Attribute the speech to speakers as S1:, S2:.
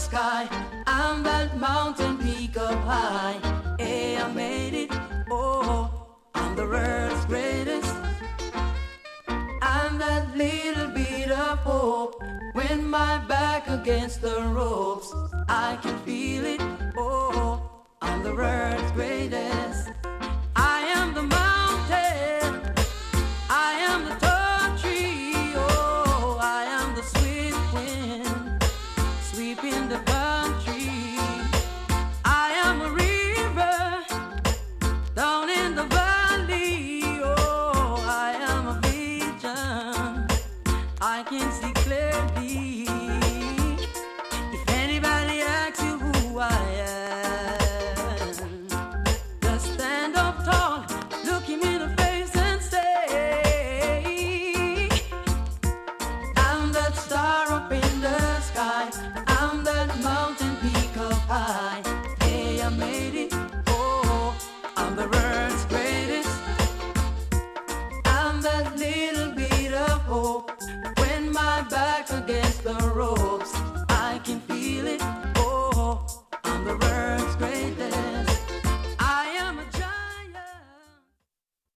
S1: sky. I'm that mountain peak up high. Hey, I made it. Oh, I'm the world's greatest. I'm that little bit of hope. When my back against the ropes, I can feel it. Oh, I'm the world's greatest. I am the mountain. I am the tall tree. Oh, I am the swift wind sweeping the country. I am a river down in the valley. Oh, I am a vision. I can see clearly. If anybody asks you who I am, just stand up tall, look him in the face and say, I'm that star up in the sky. I'm that mountain peak up high. Hey, I made it. Oh, I'm the world's greatest. I'm that little bit of hope when my back's against the road.